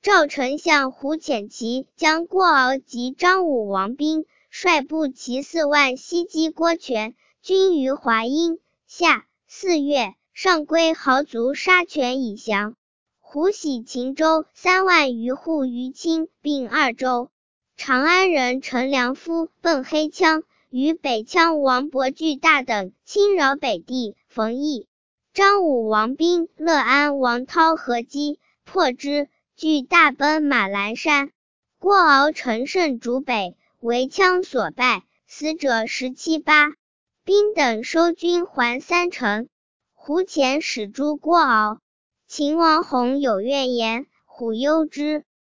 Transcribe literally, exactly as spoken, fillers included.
赵丞相胡潜骑将郭敖及张武王兵率部骑四万西击郭权，军于华阴。夏四月，上归豪族杀权以降。胡喜秦州三万余户于青并二州。长安人陈良夫、奔黑羌与北羌王伯巨大等侵扰北地，冯异、张武王兵乐安王涛合击，破之，俱大奔马栏山。郭敖乘胜逐北，为羌所败，死者十七八。兵等收军还三城。胡潜使诛郭敖。秦王弘有怨言，虎忧之。